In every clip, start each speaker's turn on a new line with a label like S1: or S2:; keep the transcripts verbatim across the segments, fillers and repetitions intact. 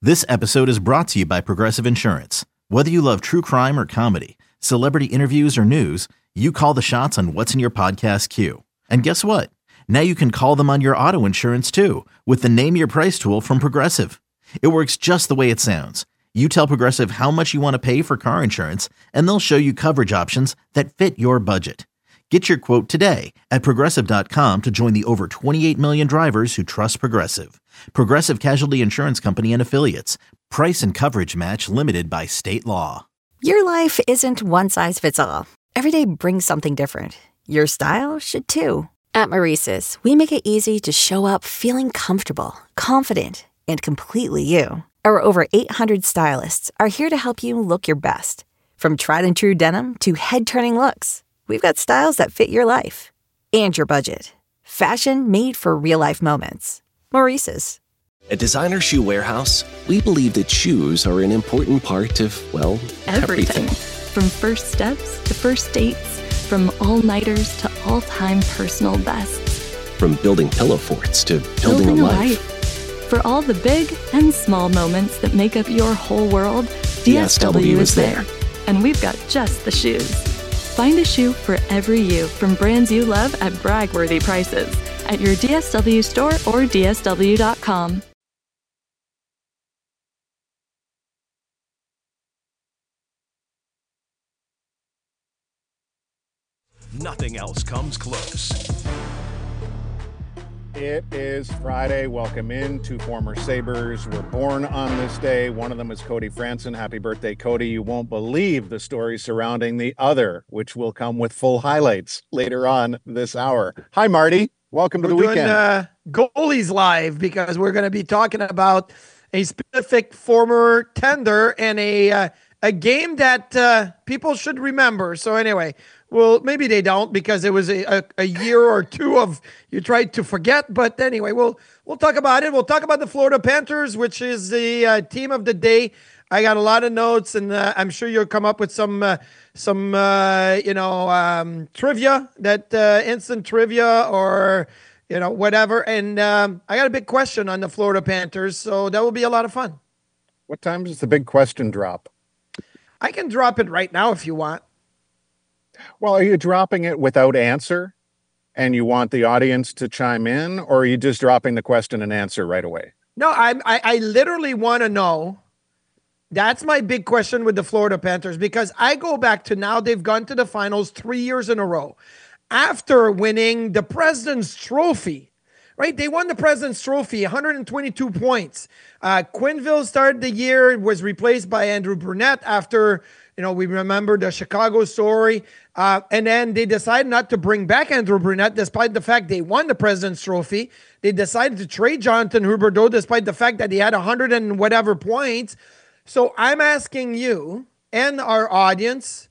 S1: This episode is brought to you by Progressive Insurance. Whether you love true crime or comedy, celebrity interviews or news, you call the shots on what's in your podcast queue. And guess what? Now you can call them on your auto insurance too with the Name Your Price tool from Progressive. It works just the way it sounds. You tell Progressive how much you want to pay for car insurance, and they'll show you coverage options that fit your budget. Get your quote today at progressive dot com to join the over twenty-eight million drivers who trust Progressive. Progressive Casualty Insurance Company and Affiliates. Price and coverage match limited by state law.
S2: Your life isn't one size fits all. Every day brings something different. Your style should too. At Maurice's, we make it easy to show up feeling comfortable, confident, and completely you. Our over eight hundred stylists are here to help you look your best. From tried and true denim to head-turning looks, we've got styles that fit your life and your budget. Fashion made for real-life moments. Maurice's.
S3: At Designer Shoe Warehouse, we believe that shoes are an important part of, well, everything.
S4: everything. From first steps to first dates, from all-nighters to all-time personal bests.
S3: From building pillow forts to building,
S4: building
S3: a,
S4: a
S3: life.
S4: life. For all the big and small moments that make up your whole world, D S W is there. And we've got just the shoes. Find a shoe for every you from brands you love at brag-worthy prices at your D S W store or D S W dot com.
S5: Nothing else comes close.
S6: It is Friday. Welcome in. Two former Sabres were born on this day. One of them is Cody Franson. Happy birthday, Cody. You won't believe the story surrounding the other, which will come with full highlights later on this hour. Hi, Marty. Welcome
S7: we're
S6: to the
S7: doing,
S6: weekend.
S7: Uh, goalies live because we're going to be talking about a specific former tender and a uh, a game that uh, people should remember. So anyway, well, maybe they don't because it was a, a, a year or two of you tried to forget. But anyway, we'll we'll talk about it. We'll talk about the Florida Panthers, which is the uh, team of the day. I got a lot of notes, and uh, I'm sure you'll come up with some uh, some uh, you know um, trivia, that uh, instant trivia or you know whatever. And um, I got a big question on the Florida Panthers, so that will be a lot of fun.
S6: What time does the big question drop?
S7: I can drop it right now if you want.
S6: Well, are you dropping it without answer and you want the audience to chime in, or are you just dropping the question and answer right away?
S7: No, I I, I literally want to know. That's my big question with the Florida Panthers, because I go back to now they've gone to the finals three years in a row after winning the President's Trophy. Right? They won the President's Trophy, one hundred twenty-two points. Uh, Quenneville started the year, was replaced by Andrew Brunette after, you know, we remember the Chicago story. Uh, and then they decided not to bring back Andrew Brunette despite the fact they won the President's Trophy. They decided to trade Jonathan Huberdeau despite the fact that he had one hundred and whatever points. So I'm asking you and our audience,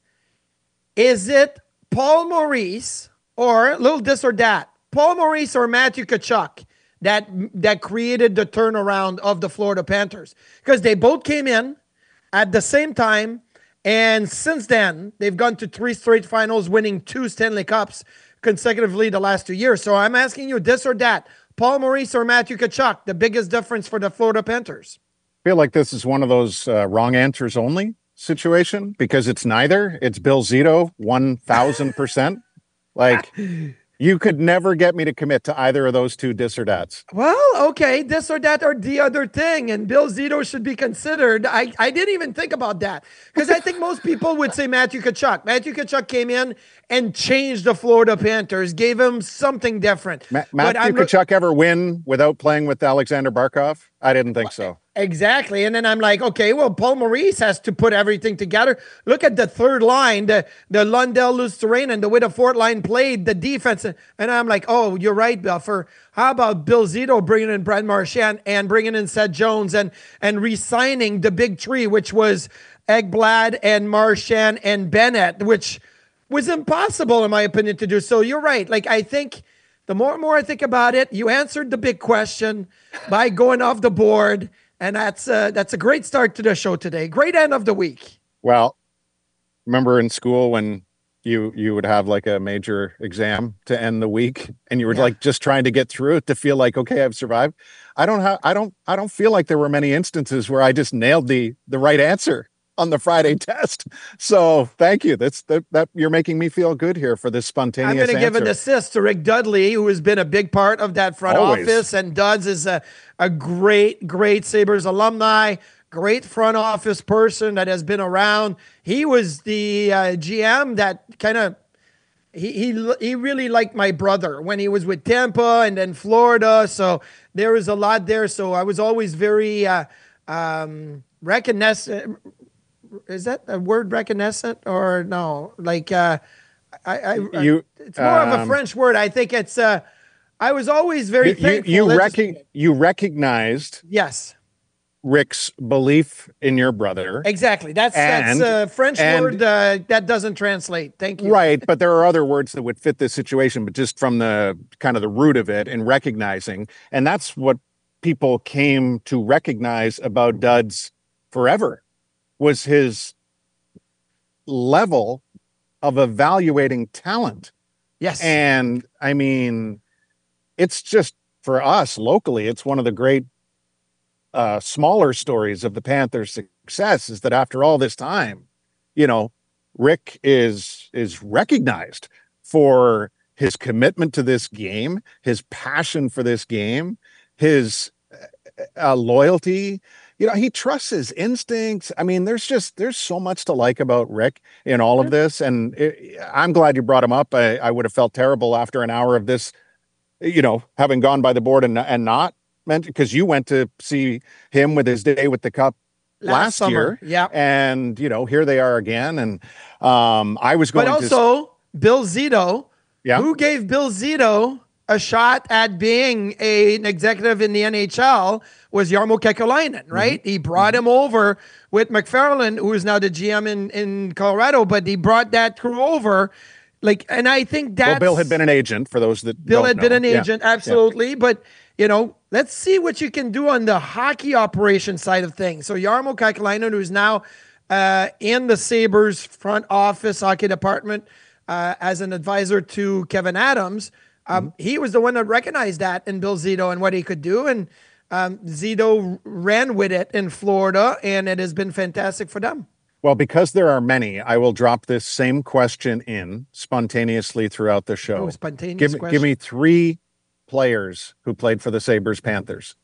S7: is it Paul Maurice or a little this or that? Paul Maurice or Matthew Tkachuk that that created the turnaround of the Florida Panthers? Because they both came in at the same time, and since then, they've gone to three straight finals, winning two Stanley Cups consecutively the last two years. So I'm asking you this or that, Paul Maurice or Matthew Tkachuk, the biggest difference for the Florida Panthers?
S6: I feel like this is one of those uh, wrong answers only situation because it's neither. It's Bill Zito, one thousand percent. Like... You could never get me to commit to either of those two this or dats.
S7: Well, okay, this or that or the other thing, and Bill Zito should be considered. I, I didn't even think about that because I think most people would say Matthew Tkachuk. Matthew Tkachuk came in and changed the Florida Panthers, gave him something different.
S6: Ma- Matthew Tkachuk ever win without playing with Alexander Barkov? I didn't think so.
S7: Exactly. And then I'm like, okay, well, Paul Maurice has to put everything together. Look at the third line, the, the Lundell Lustarin and the way the fourth line played, the defense. And I'm like, oh, you're right, Buffer. How about Bill Zito bringing in Brad Marchand and bringing in Seth Jones and, and re-signing the big three, which was Ekblad and Marchand and Bennett, which was impossible, in my opinion, to do. So you're right. Like, I think the more and more I think about it, you answered the big question by going off the board. And that's uh, that's a great start to the show today. Great end of the week.
S6: Well, remember in school when you you would have like a major exam to end the week, and you were
S7: Yeah.
S6: like just trying to get through it to feel like, okay, I've survived. I don't have, I don't, I don't feel like there were many instances where I just nailed the the right answer on the Friday test. So thank you. That's that, that you're making me feel good here for this spontaneous
S7: I'm going to give an
S6: answer.
S7: assist to Rick Dudley, who has been a big part of that front
S6: Always.
S7: office. And Duds is a, a great, great Sabres alumni, great front office person that has been around. He was the uh, G M that kind of, he, he he really liked my brother when he was with Tampa and then Florida. So there was a lot there. So I was always very uh, um, recognizant. Is that a word, recognizant, or no? Like, uh, I, I,
S6: You,
S7: it's more of a
S6: um,
S7: French word. I think it's. Uh, I was always very
S6: You, you,
S7: thankful.
S6: you,
S7: that-
S6: rec- you recognized
S7: yes,
S6: Rick's belief in your brother.
S7: exactly. That's
S6: And-
S7: that's a French
S6: and-
S7: word uh, that doesn't translate. Thank you.
S6: Right, but there are other words that would fit this situation, but just from the kind of the root of it and recognizing, and that's what people came to recognize about Duds forever, was his level of evaluating talent.
S7: Yes.
S6: And I mean, it's just for us locally, it's one of the great uh, smaller stories of the Panthers' success is that after all this time, you know, Rick is is recognized for his commitment to this game, his passion for this game, his uh, loyalty. You know, he trusts his instincts. I mean, there's just there's so much to like about Rick in all of this, and it, I'm glad you brought him up. I, I would have felt terrible after an hour of this, you know, having gone by the board and and not meant because you went to see him with his day with the Cup last,
S7: summer.
S6: year,
S7: Yeah.
S6: and you know, here they are again. And um, I was going
S7: But
S6: to
S7: also, Bill Zito,
S6: Yeah.
S7: who gave Bill Zito a shot at being a, an executive in the N H L was Jarmo Kekalainen, right?
S6: Mm-hmm.
S7: He brought him over with McFarland, who is now the G M in, in Colorado, but he brought that crew over. Like, and I think that's...
S6: well, Bill had been an agent for those that
S7: Bill
S6: don't
S7: had been
S6: know.
S7: an
S6: Yeah.
S7: agent, absolutely. But, you know, let's see what you can do on the hockey operation side of things. So Jarmo Kekalainen, who's now uh, in the Sabres front office hockey department uh, as an advisor to Kevin Adams, um,
S6: Mm-hmm.
S7: he was the one that recognized that in Bill Zito and what he could do. And um, Zito ran with it in Florida, and it has been fantastic for them.
S6: Well, because there are many, I will drop this same question in spontaneously throughout the show.
S7: Oh, spontaneous
S6: give, me-
S7: question.
S6: give me three players who played for the Sabres Panthers.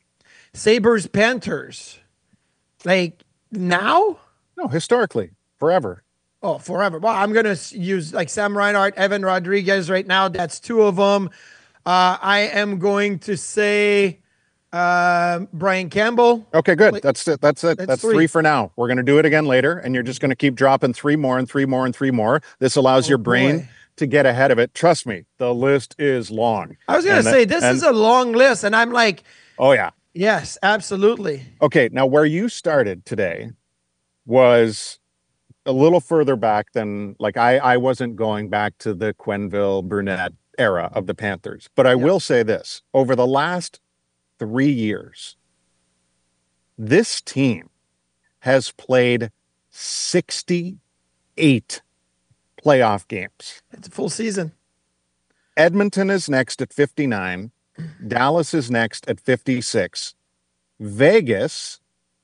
S7: Sabres Panthers. Like, now?
S6: No, historically, forever.
S7: Oh, forever. Well, I'm going to use like Sam Reinhart, Evan Rodriguez right now. That's two of them. Uh, I am going to say uh, Brian Campbell.
S6: Okay, good. That's it. That's it.
S7: That's
S6: That's
S7: three.
S6: three for now. We're going to do it again later, and you're just going to keep dropping three more and three more and three more. This allows your brain
S7: Oh, boy.
S6: to get ahead of it. Trust me, the list is long.
S7: I was going
S6: And
S7: to
S6: that-
S7: say, this
S6: and-
S7: is a long list. And I'm like,
S6: Oh, yeah.
S7: yes, absolutely.
S6: Okay, now where you started today was a little further back than like I I wasn't going back to the Quenneville Brunette era of the Panthers, but I will say this: over the last three years, this team has played sixty-eight playoff games.
S7: It's a full season.
S6: Edmonton is next at fifty-nine. Dallas is next at fifty-six. Vegas,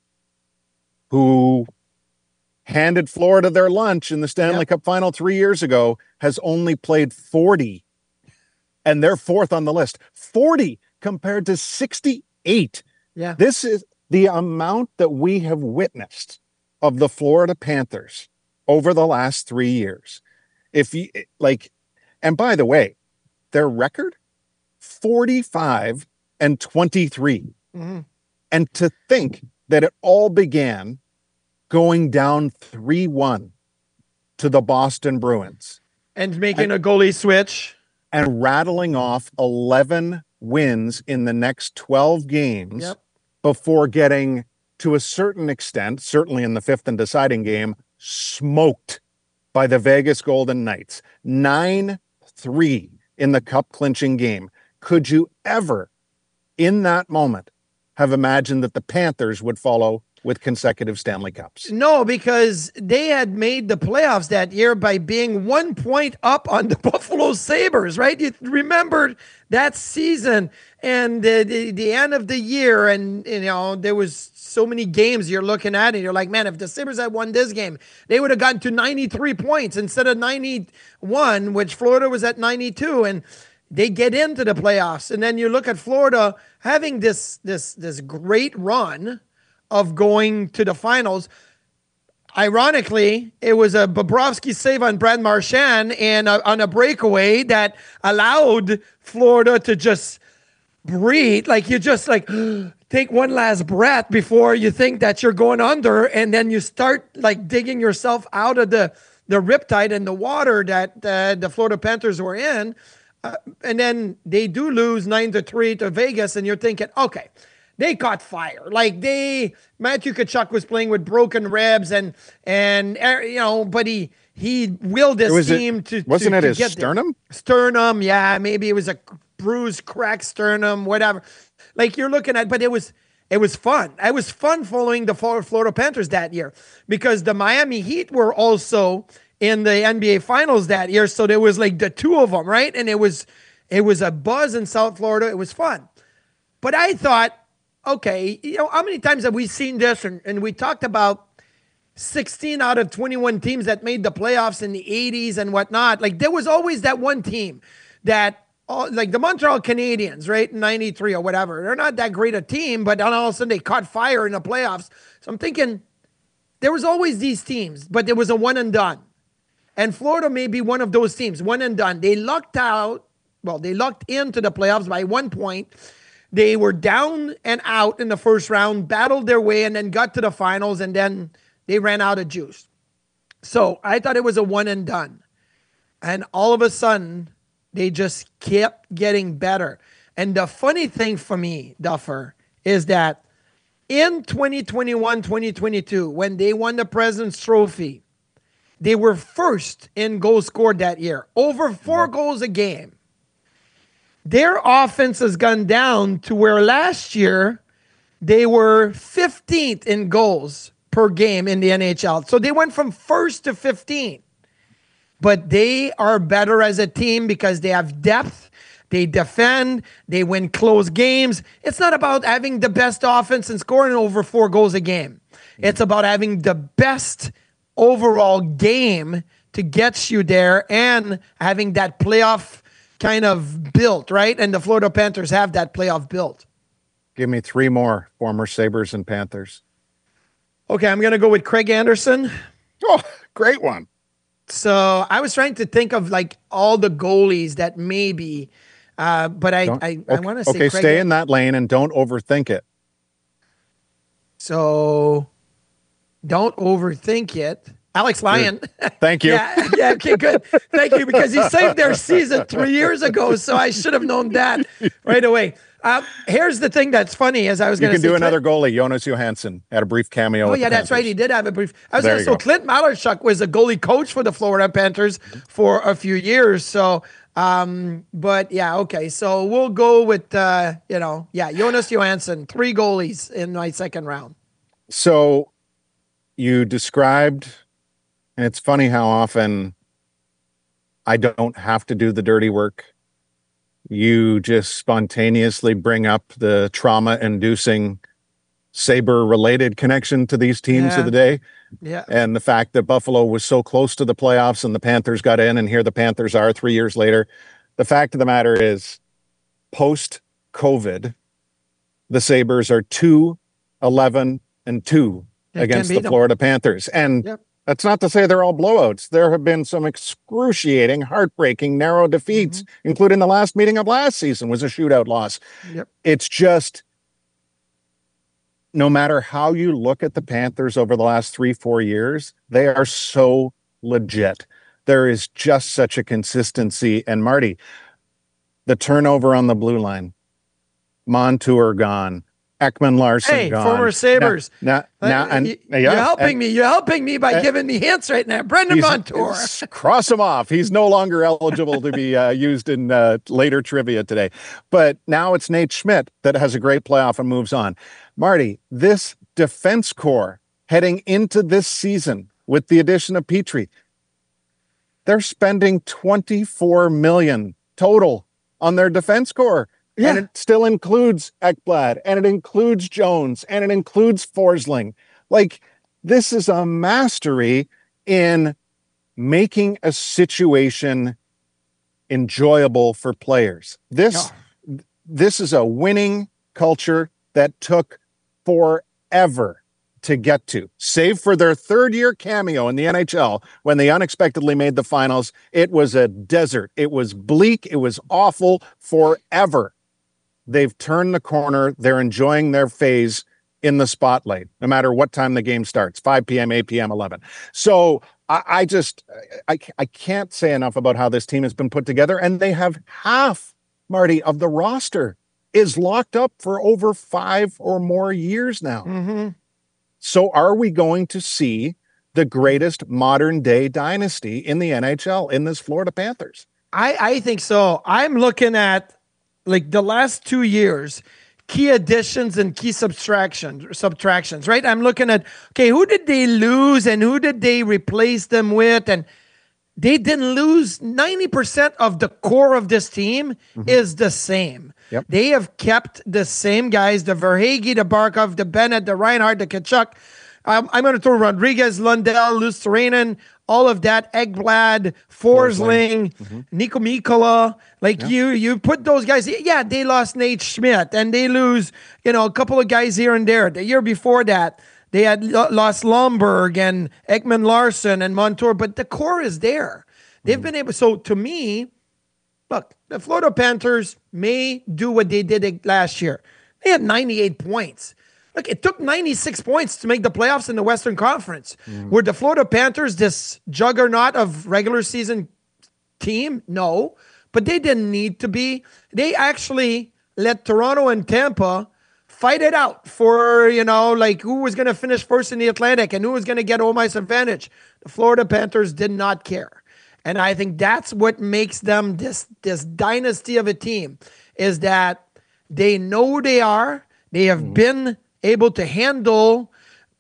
S6: who handed Florida their lunch in the Stanley
S7: Yep.
S6: Cup final three years ago, has only played forty. And they're fourth on the list. forty compared to sixty-eight.
S7: Yeah.
S6: This is the amount that we have witnessed of the Florida Panthers over the last three years. If you like, and by the way, their record forty-five and twenty-three.
S7: Mhm.
S6: And to think that it all began going down three one to the Boston Bruins
S7: And making a goalie switch.
S6: and rattling off eleven wins in the next twelve games
S7: Yep.
S6: before getting, to a certain extent, certainly in the fifth and deciding game, smoked by the Vegas Golden Knights. nine three in the cup clinching game. Could you ever, in that moment, have imagined that the Panthers would follow with consecutive Stanley Cups.
S7: No, because they had made the playoffs that year by being one point up on the Buffalo Sabres, right? You remember that season and the, the, the end of the year, and you know there was so many games you're looking at, and you're like, man, if the Sabres had won this game, they would have gotten to ninety-three points instead of ninety-one, which Florida was at ninety-two, and they get into the playoffs. And then you look at Florida having this this this great run of going to the finals. Ironically, it was a Bobrovsky save on Brad Marchand and a, on a breakaway that allowed Florida to just breathe. Like you just like take one last breath before you think that you're going under, and then you start like digging yourself out of the, the riptide and the water that uh, the Florida Panthers were in. Uh, and then they do lose nine to three to Vegas, and you're thinking, okay, they caught fire. Like they, Matthew Tkachuk was playing with broken ribs, and and you know, but he he willed his team
S6: it,
S7: to.
S6: Wasn't
S7: to,
S6: it
S7: to
S6: his
S7: get
S6: sternum?
S7: There. Sternum, yeah, maybe it was a bruised, cracked sternum, whatever. Like you're looking at, but it was it was fun. It was fun following the Florida Panthers that year because the Miami Heat were also in the N B A Finals that year, so there was like the two of them, right? And it was it was a buzz in South Florida. It was fun, but I thought. Okay, you know, how many times have we seen this? And, and we talked about sixteen out of twenty-one teams that made the playoffs in the eighties and whatnot. Like, there was always that one team that, uh, like the Montreal Canadiens, right, in ninety-three or whatever. They're not that great a team, but then all of a sudden they caught fire in the playoffs. So I'm thinking there was always these teams, but there was a one and done. And Florida may be one of those teams, one and done. They lucked out, well, they lucked into the playoffs by one point. They were down and out in the first round, battled their way, and then got to the finals, and then they ran out of juice. So I thought it was a one and done. And all of a sudden, they just kept getting better. And the funny thing for me, Duffer, is that in twenty twenty-one, twenty twenty-two, when they won the President's Trophy, they were first in goals scored that year, over four goals a game. Their offense has gone down to where last year they were fifteenth in goals per game in the N H L. So they went from first to fifteenth. But they are better as a team because they have depth. They defend. They win close games. It's not about having the best offense and scoring over four goals a game. It's about having the best overall game to get you there and having that playoff kind of built, right? And the Florida Panthers have that playoff built.
S6: Give me three more former Sabres and Panthers.
S7: Okay, I'm going to go with Craig Anderson.
S6: Oh, great one.
S7: So I was trying to think of like all the goalies that maybe, uh, but I
S6: Don't,
S7: I,
S6: okay,
S7: I want to say
S6: okay,
S7: Craig
S6: stay in that lane and don't overthink it.
S7: So don't overthink it. Alex Lyon.
S6: Thank you.
S7: yeah, yeah, okay, good. Thank you, because he saved their season three years ago, so I should have known that right away. Uh, here's the thing that's funny, as I was going to say.
S6: You can do another goalie. Jonas Johansson had a brief cameo.
S7: Oh, yeah, that's right. He did have a brief. I was going to say, so
S6: go.
S7: Clint Malarchuk was a goalie coach for the Florida Panthers for a few years. So, um, but yeah, okay. So we'll go with, uh, you know, yeah, Jonas Johansson, three goalies in my second round.
S6: So you described, and it's funny how often I don't have to do the dirty work. You just spontaneously bring up the trauma-inducing Sabre-related connection to these teams
S7: yeah.
S6: of the day.
S7: Yeah.
S6: And the fact that Buffalo was so close to the playoffs and the Panthers got in, and here the Panthers are three years later. The fact of the matter is, post-COVID, the Sabres are two, eleven, and two
S7: Yeah,
S6: against the
S7: them.
S6: Florida Panthers. And
S7: Yep.
S6: that's not to say they're all blowouts. There have been some excruciating, heartbreaking, narrow defeats, mm-hmm. including the last meeting of last season was a shootout loss.
S7: Yep.
S6: It's just, no matter how you look at the Panthers over the last three, four years, they are so legit. There is just such a consistency. And Marty, the turnover on the blue line, Montour gone, Ekman Larson
S7: hey,
S6: gone.
S7: former Sabres.
S6: Now, now, now and,
S7: you,
S6: yeah,
S7: you're helping
S6: and,
S7: me. You're helping me by uh, giving me hints right now. Brendan Montour.
S6: Cross him off. He's no longer eligible to be uh, used in uh, later trivia today. But now it's Nate Schmidt that has a great playoff and moves on. Marty, this defense core heading into this season with the addition of Petrie. They're spending twenty-four million dollars total on their defense core. Yeah. And it still includes Ekblad, and it includes Jones, and it includes Forsling. Like, this is a mastery in making a situation enjoyable for players. This, oh. this is a winning culture that took forever to get to. Save for their third year cameo in the N H L when they unexpectedly made the finals, it was a desert. It was bleak. It was awful forever. They've turned the corner. They're enjoying their phase in the spotlight, no matter what time the game starts, five p.m., eight p.m., eleven. So I, I just, I, I can't say enough about how this team has been put together. And they have half, Marty, of the roster is locked up for over five or more years now.
S7: Mm-hmm.
S6: So are we going to see the greatest modern day dynasty in the N H L in this Florida Panthers?
S7: I, I think so. I'm looking at like the last two years, key additions and key subtractions, subtractions, right? I'm looking at, okay, who did they lose and who did they replace them with? And they didn't lose. ninety percent of the core of this team mm-hmm. is the same.
S6: Yep.
S7: They have kept the same guys, the Verhaeghe, the Barkov, the Bennett, the Reinhardt, the Tkachuk. Um, I'm going to throw Rodriguez, Lundell, Luostarinen, all of that, Ekblad, Forsling, mm-hmm. Nico Mikkola. Like yeah. you, you put those guys. Yeah, they lost Nate Schmidt, and they lose, you know, a couple of guys here and there. The year before that, they had lost Lomberg and Ekman Larson and Montour, but the core is there. They've mm-hmm. been able. So to me, look, the Florida Panthers may do what they did last year. They had ninety-eight points. Look, it took ninety-six points to make the playoffs in the Western Conference. Mm. Were the Florida Panthers this juggernaut of regular season team? No, but they didn't need to be. They actually let Toronto and Tampa fight it out for, you know, like who was going to finish first in the Atlantic and who was going to get home ice advantage. The Florida Panthers did not care. And I think that's what makes them this, this dynasty of a team, is that they know who they are. They have mm. been able to handle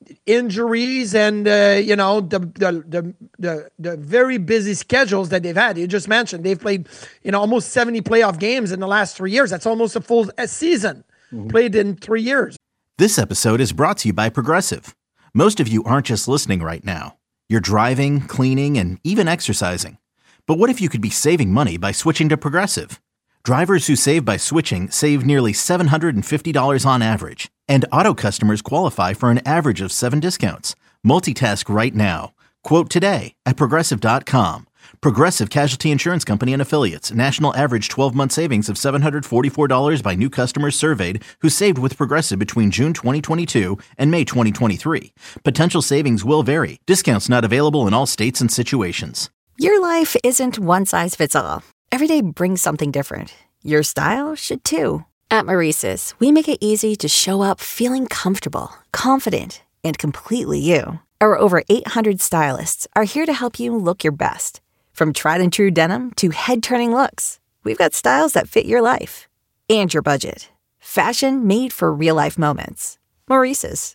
S7: injuries and, uh, you know, the, the the the the very busy schedules that they've had. You just mentioned they've played, you know, almost seventy playoff games in the last three years. That's almost a full season mm-hmm. played in three years.
S1: This episode is brought to you by Progressive. Most of you aren't just listening right now. You're driving, cleaning, and even exercising. But what if you could be saving money by switching to Progressive? Drivers who save by switching save nearly seven hundred fifty dollars on average. And auto customers qualify for an average of seven discounts. Multitask right now. Quote today at Progressive dot com. Progressive Casualty Insurance Company and Affiliates. National average twelve-month savings of seven hundred forty-four dollars by new customers surveyed who saved with Progressive between June twenty twenty-two and May twenty twenty-three. Potential savings will vary. Discounts not available in all states and situations.
S2: Your life isn't one size fits all. Every day brings something different. Your style should too. At Maurice's, we make it easy to show up feeling comfortable, confident, and completely you. Our over eight hundred stylists are here to help you look your best. From tried and true denim to head-turning looks, we've got styles that fit your life and your budget. Fashion made for real-life moments. Maurice's.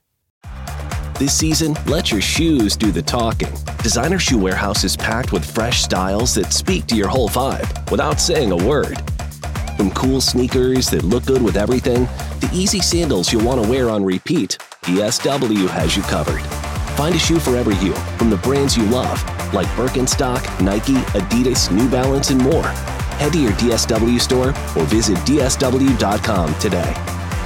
S3: This season, let your shoes do the talking. Designer Shoe Warehouse is packed with fresh styles that speak to your whole vibe without saying a word. From cool sneakers that look good with everything, to easy sandals you'll want to wear on repeat, D S W has you covered. Find a shoe for every you, from the brands you love, like Birkenstock, Nike, Adidas, New Balance, and more. Head to your D S W store or visit D S W dot com today.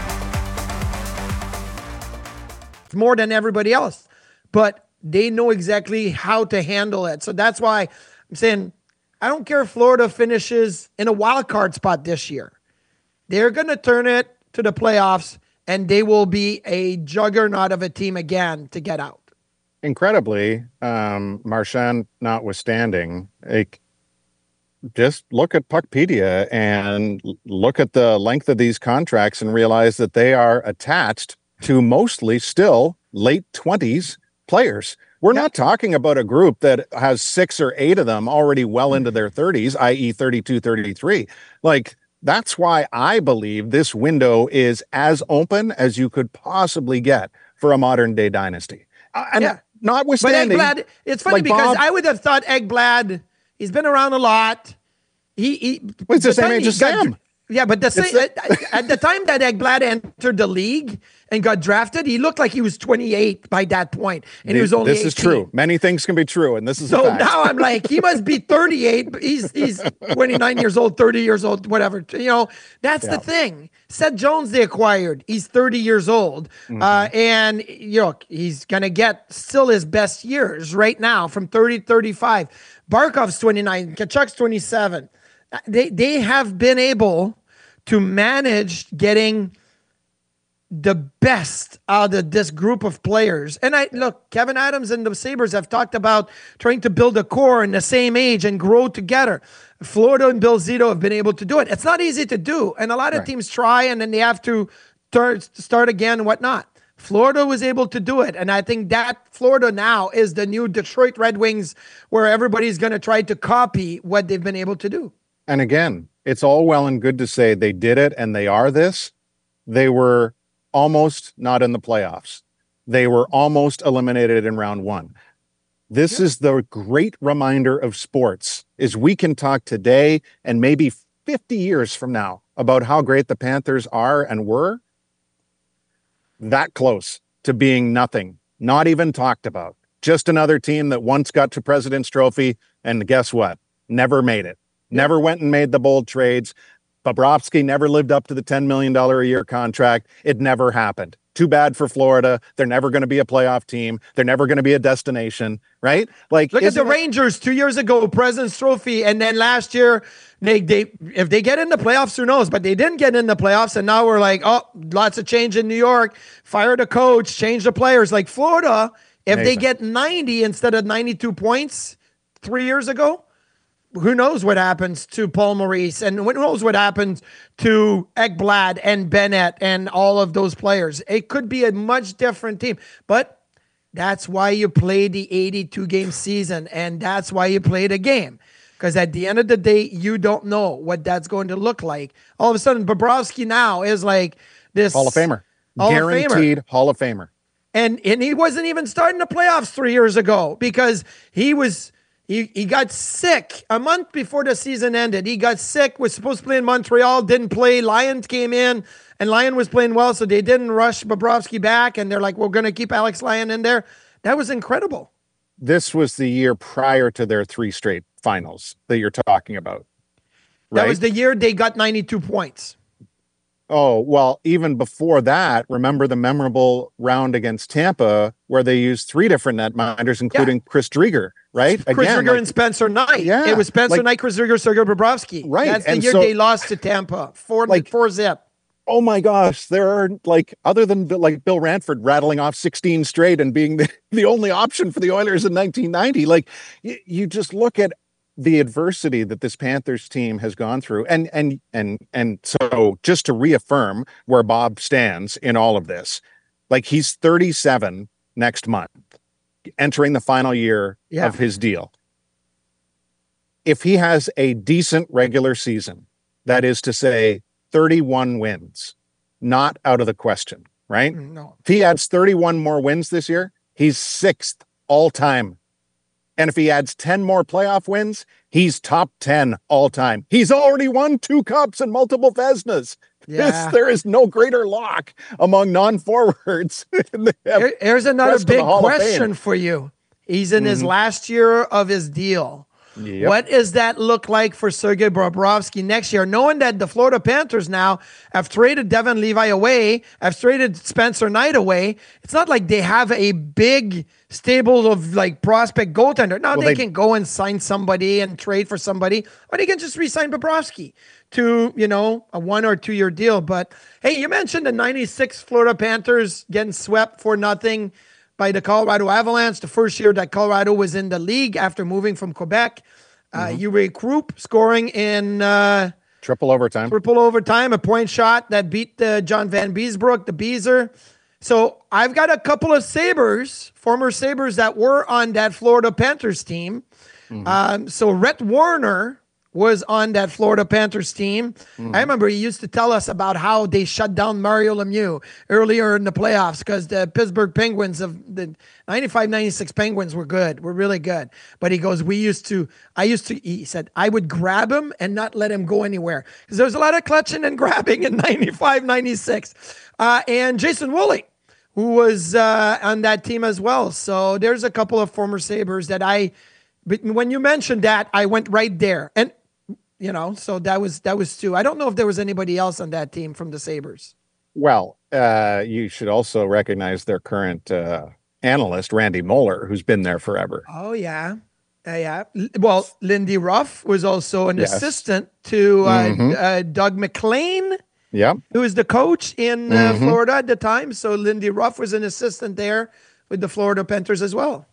S7: More than everybody else, but they know exactly how to handle it. So that's why I'm saying I don't care if Florida finishes in a wild card spot this year. They're going to turn it to the playoffs, and they will be a juggernaut of a team again to get out.
S6: Incredibly, um, Marchand notwithstanding, like, just look at Puckpedia and look at the length of these contracts and realize that they are attached to mostly still late twenties players. We're yeah. not talking about a group that has six or eight of them already well into their thirties, that is thirty-two, thirty-three. Like, that's why I believe this window is as open as you could possibly get for a modern day dynasty. Uh, and
S7: Yeah.
S6: notwithstanding,
S7: But Ekblad, it's funny
S6: like
S7: because
S6: Bob-
S7: I would have thought Ekblad, he's been around a lot. He, he
S6: Well, he's the same
S7: time
S6: age
S7: he
S6: as
S7: got-
S6: Sam.
S7: Yeah, but the same,
S6: the-
S7: at, at the time that Ekblad entered the league and got drafted, he looked like he was twenty-eight by that point, and he was only
S6: this is
S7: eighteen.
S6: true. Many things can be true, and this is a
S7: So
S6: fact.
S7: now I'm like, he must be thirty-eight. But he's he's twenty-nine years old, thirty years old, whatever. You know, that's
S6: Yeah.
S7: the thing. Seth Jones they acquired. He's thirty years old,
S6: Mm-hmm.
S7: uh, and you know he's gonna get still his best years right now from thirty to thirty-five. Barkov's twenty-nine. Kachuk's twenty-seven. They they have been able to manage getting the best out of this group of players. And I look, Kevin Adams and the Sabres have talked about trying to build a core in the same age and grow together. Florida and Bill Zito have been able to do it. It's not easy to do. And a lot of
S6: Right.
S7: teams try and then they have to start, start again and whatnot. Florida was able to do it. And I think that Florida now is the new Detroit Red Wings where everybody's going to try to copy what they've been able to do.
S6: And again, it's all well and good to say they did it and they are this. They were almost not in the playoffs. They were almost eliminated in round one. This is the great reminder of sports is we can talk today and maybe fifty years from now about how great the Panthers are and were that close to being nothing, not even talked about. Just another team that once got to President's Trophy and guess what? Never made it. Never went and made the bold trades. Bobrovsky never lived up to the ten million dollars a year contract. It never happened. Too bad for Florida. They're never going to be a playoff team. They're never going to be a destination, right? Like,
S7: Look at the
S6: isn't it-
S7: Rangers two years ago, President's Trophy, and then last year, they they if they get in the playoffs, who knows? But they didn't get in the playoffs, and now we're like, oh, lots of change in New York. Fire the coach, change the players. Like Florida, if they
S6: Nathan.
S7: get ninety instead of ninety-two points three years ago, who knows what happens to Paul Maurice, and who knows what happens to Ekblad and Bennett and all of those players. It could be a much different team, but that's why you play the eighty-two game season, and that's why you play the game. Because at the end of the day, you don't know what that's going to look like. All of a sudden, Bobrovsky now is like this
S6: Hall of Famer.
S7: Hall of Famer.
S6: Guaranteed Hall of Famer.
S7: And and he wasn't even starting the playoffs three years ago because he was he he got sick a month before the season ended. He got sick, was supposed to play in Montreal, didn't play. Lions came in, and Lyon was playing well, so they didn't rush Bobrovsky back, and they're like, we're going to keep Alex Lyon in there. That was incredible.
S6: This was the year prior to their three straight finals that you're talking about.
S7: That
S6: right?
S7: was the year they got ninety-two points.
S6: Oh, well, even before that, remember the memorable round against Tampa where they used three different netminders, including Chris Drieger, right?
S7: Chris
S6: Again,
S7: Drieger
S6: like-
S7: and Spencer Knight.
S6: Yeah,
S7: It was Spencer
S6: like-
S7: Knight, Chris Drieger, Sergei Bobrovsky.
S6: Right,
S7: That's the
S6: and
S7: year
S6: so-
S7: they lost to Tampa. Four,
S6: Like-
S7: four zip.
S6: oh my gosh, there are like, other than Bill- like Bill Ranford rattling off sixteen straight and being the, the only option for the Oilers in nineteen ninety, like you, you just look at the adversity that this Panthers team has gone through. And, and, and, and so just to reaffirm where Bob stands in all of this, like he's thirty-seven next month, entering the final year
S7: Yeah.
S6: of his deal. If he has a decent regular season, that is to say thirty-one wins, not out of the question, right?
S7: No.
S6: If he adds thirty-one more wins this year, he's sixth all time. And if he adds ten more playoff wins, he's top ten all time. He's already won two cups and multiple Vezinas.
S7: Yeah.
S6: This, there is no greater lock among non-forwards. in the
S7: Here- here's another
S6: rest of the
S7: big
S6: Hall of Fame.
S7: question for you. He's in his last year of his deal.
S6: Yep.
S7: What does that look like for Sergei Bobrovsky next year? Knowing that the Florida Panthers now have traded Devin Levi away, have traded Spencer Knight away. It's not like they have a big stable of like prospect goaltender. Now
S6: Well,
S7: they,
S6: they-
S7: can go and sign somebody and trade for somebody, or they can just re-sign Bobrovsky to, you know, a one or two year deal. But hey, you mentioned the ninety-six Florida Panthers getting swept for nothing by the Colorado Avalanche, the first year that Colorado was in the league after moving from Quebec. Uh, Uwe Krupp scoring in uh,
S6: Triple overtime.
S7: triple overtime, a point shot that beat uh, John Van Beesbrook, the Beezer. So I've got a couple of Sabres, former Sabres that were on that Florida Panthers team. Um, so Rhett Warner was on that Florida Panthers team. Mm-hmm. I remember he used to tell us about how they shut down Mario Lemieux earlier in the playoffs because the Pittsburgh Penguins of the ninety-five ninety-six Penguins were good, were really good. But he goes, we used to, I used to, he said, I would grab him and not let him go anywhere. Because there was a lot of clutching and grabbing in ninety-five ninety-six. Uh, and Jason Woolley, who was uh, on that team as well. So there's a couple of former Sabres that I, but when you mentioned that, I went right there. And, you know, so that was that was two. I don't know if there was anybody else on that team from the Sabres.
S6: Well, uh, you should also recognize their current uh, analyst, Randy Moeller, who's been there forever.
S7: Oh, yeah. Uh, yeah. Well, Lindy Ruff was also an
S6: yes.
S7: assistant to uh,
S6: mm-hmm.
S7: uh, Doug McLean.
S6: Yeah.
S7: Who was the coach in uh,
S6: mm-hmm.
S7: Florida at the time. So Lindy Ruff was an assistant there with the Florida Panthers as well.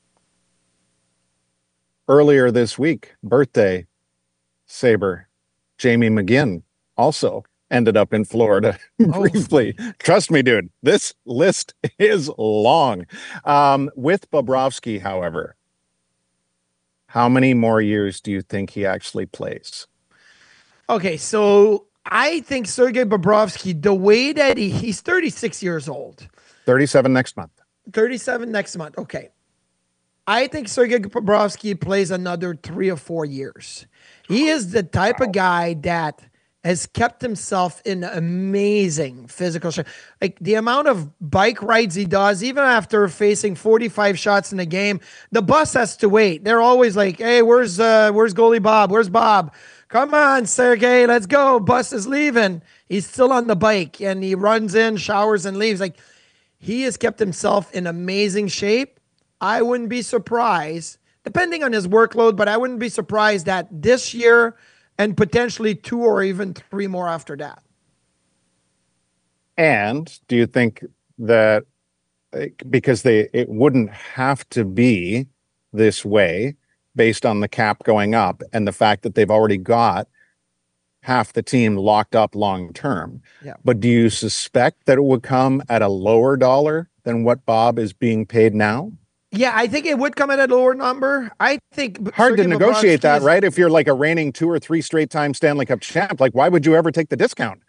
S6: Earlier this week, birthday Sabre Jamie McGinn also ended up in Florida oh. briefly. Trust me, dude, this list is long. Um, with Bobrovsky, however, how many more years do you think he actually plays?
S7: Okay, so I think Sergei Bobrovsky, the way that he, he's thirty-six years old.
S6: thirty-seven next month.
S7: thirty-seven next month. Okay. I think Sergei Bobrovsky plays another three or four years. He is the type wow. of guy that has kept himself in amazing physical shape. Like the amount of bike rides he does, even after facing forty-five shots in a game, the bus has to wait. They're always like, hey, where's uh, where's goalie Bob? Where's Bob? Come on, Sergey, let's go. Bus is leaving. He's still on the bike, and he runs in, showers, and leaves. Like he has kept himself in amazing shape. I wouldn't be surprised, depending on his workload, but I wouldn't be surprised that this year and potentially two or even three more after that.
S6: And do you think that because they it wouldn't have to be this way based on the cap going up and the fact that they've already got half the team locked up long term.
S7: Yeah.
S6: But do you suspect that it would come at a lower dollar than what Bob is being paid now?
S7: Yeah, I think it would come at a lower number. I think
S6: hard
S7: Sergei
S6: to negotiate
S7: Bobrovsky
S6: that,
S7: is,
S6: right? If you're like a reigning two or three straight time Stanley Cup champ, like why would you ever take the discount?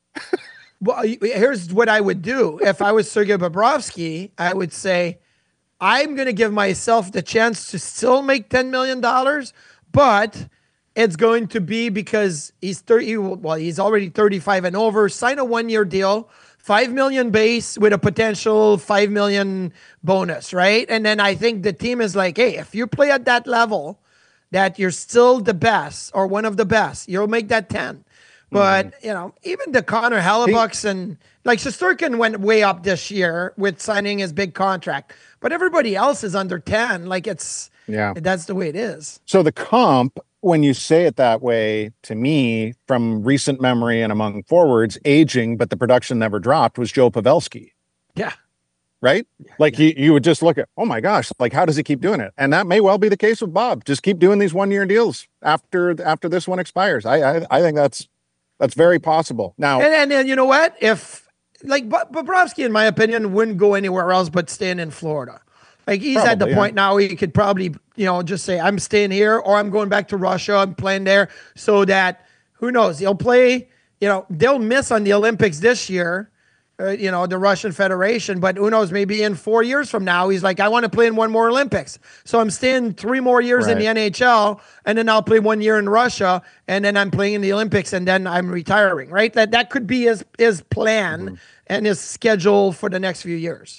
S7: Well, here's what I would do. If I was Sergei Bobrovsky, I would say, I'm going to give myself the chance to still make ten million dollars, but it's going to be because he's thirty. Well, he's already thirty-five and over. Sign a one-year deal. Five million base with a potential five million bonus, right? And then I think the team is like, hey, if you play at that level, that you're still the best or one of the best, you'll make that ten. But mm-hmm. you know, even the Connor Hellebucks and like Shesterkin went way up this year with signing his big contract, but everybody else is under ten. Like it's yeah, that's the way it is.
S6: So the comp, when you say it that way, to me, from recent memory and among forwards, aging, but the production never dropped, was Joe Pavelski.
S7: Yeah.
S6: Right?
S7: Yeah,
S6: like
S7: yeah.
S6: You, you would just look at, oh my gosh, like how does he keep doing it? And that may well be the case with Bob. Just keep doing these one-year deals after after this one expires. I I, I think that's that's very possible. Now,
S7: and, and then you know what? If like Bobrovsky, in my opinion, wouldn't go anywhere else but staying in Florida. Like he's probably, at the yeah. point now where he could probably, you know, just say, I'm staying here or I'm going back to Russia. I'm playing there so that who knows, he'll play, you know, they'll miss on the Olympics this year, uh, you know, the Russian Federation, but who knows, maybe in four years from now, he's like, I want to play in one more Olympics. So I'm staying three more years right. in the N H L and then I'll play one year in Russia and then I'm playing in the Olympics and then I'm retiring, right? That, that could be his, his plan mm-hmm. and his schedule for the next few years.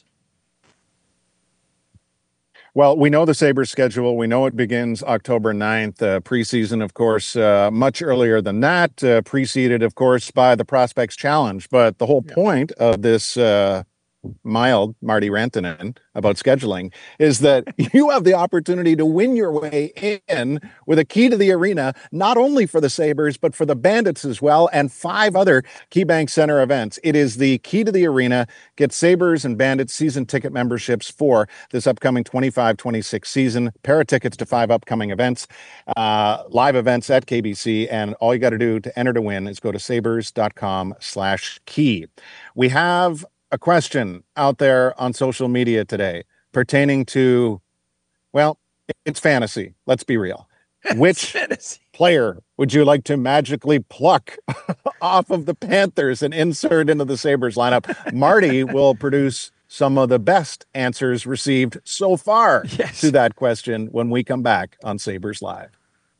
S6: Well, we know the Sabres schedule. We know it begins October ninth. Uh, preseason, of course, uh, much earlier than that. Uh, preceded, of course, by the Prospects Challenge. But the whole yeah. point of this uh, mild Marty Rantanen about scheduling is that you have the opportunity to win your way in with a key to the arena, not only for the Sabres, but for the Bandits as well, and five other KeyBank Center events. It is the key to the arena. Get Sabres and Bandits season ticket memberships for this upcoming twenty-five twenty-six season. Pair of tickets to five upcoming events, uh, live events at K B C, and all you got to do to enter to win is go to sabres.com slash key. We have a question out there on social media today pertaining to, well, it's fantasy. Let's be real. Which
S7: Fantasy.
S6: player would you like to magically pluck off of the Panthers and insert into the Sabres lineup? Marty will produce some of the best answers received so far
S7: yes.
S6: to that question when we come back on Sabres Live.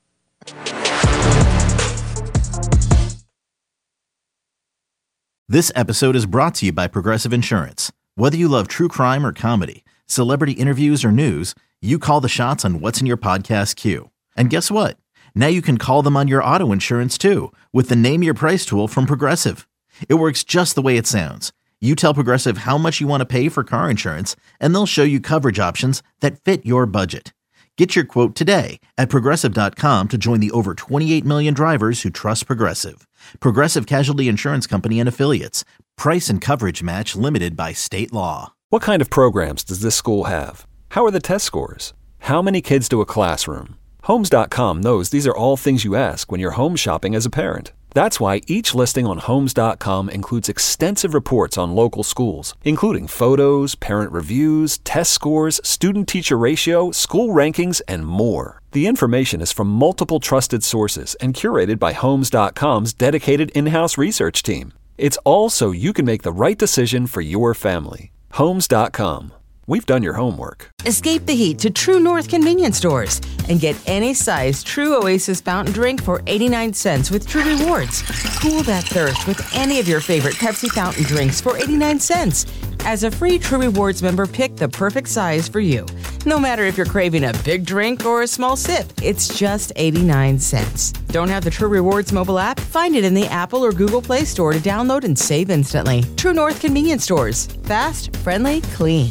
S1: This episode is brought to you by Progressive Insurance. Whether you love true crime or comedy, celebrity interviews or news, you call the shots on what's in your podcast queue. And guess what? Now you can call them on your auto insurance too with the Name Your Price tool from Progressive. It works just the way it sounds. You tell Progressive how much you want to pay for car insurance, and they'll show you coverage options that fit your budget. Get your quote today at Progressive dot com to join the over twenty-eight million drivers who trust Progressive. Progressive Casualty Insurance Company and Affiliates. Price and coverage match limited by state law.
S8: What kind of programs does this school have? How are the test scores? How many kids do a classroom? Homes dot com knows these are all things you ask when you're home shopping as a parent. That's why each listing on Homes dot com includes extensive reports on local schools, including photos, parent reviews, test scores, student-teacher ratio, school rankings, and more. The information is from multiple trusted sources and curated by Homes dot com's dedicated in-house research team. It's all so you can make the right decision for your family. Homes dot com. We've done your homework.
S9: Escape the heat to True North convenience stores and get any size True Oasis fountain drink for eighty-nine cents with True Rewards. Cool that thirst with any of your favorite Pepsi fountain drinks for eighty-nine cents. As a free True Rewards member, pick the perfect size for you. No matter if you're craving a big drink or a small sip, it's just eighty-nine cents. Don't have the True Rewards mobile app? Find it in the Apple or Google Play Store to download and save instantly. True North convenience stores. Fast, friendly, clean.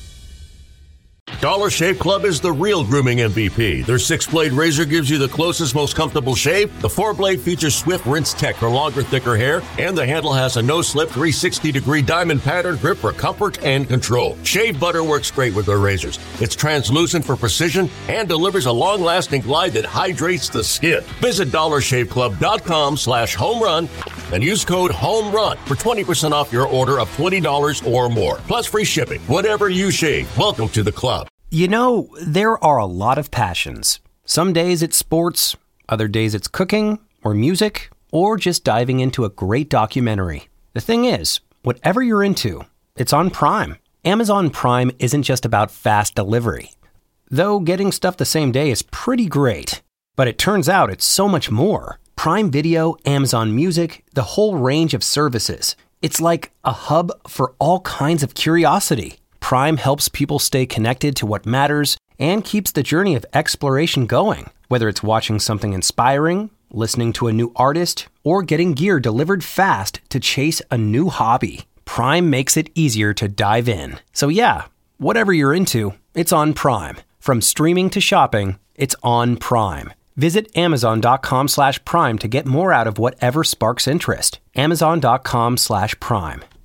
S5: Dollar Shave Club is the real grooming M V P. Their six-blade razor gives you the closest, most comfortable shave. The four-blade features Swift Rinse Tech for longer, thicker hair. And the handle has a no-slip three hundred sixty degree diamond pattern grip for comfort and control. Shave butter works great with their razors. It's translucent for precision and delivers a long-lasting glide that hydrates the skin. Visit dollar shave club dot com slash home run and use code HOMERUN for twenty percent off your order of twenty dollars or more. Plus free shipping. Whatever you shave, welcome to the club.
S10: You know, there are a lot of passions. Some days it's sports, other days it's cooking or music, or just diving into a great documentary. The thing is, whatever you're into, it's on Prime. Amazon Prime isn't just about fast delivery. Though getting stuff the same day is pretty great. But it turns out it's so much more. Prime Video, Amazon Music, the whole range of services. It's like a hub for all kinds of curiosity. Prime helps people stay connected to what matters and keeps the journey of exploration going. Whether it's watching something inspiring, listening to a new artist, or getting gear delivered fast to chase a new hobby, Prime makes it easier to dive in. So yeah, whatever you're into, it's on Prime. From streaming to shopping, it's on Prime. Visit amazon dot com slash prime to get more out of whatever sparks interest. amazon dot com slash prime.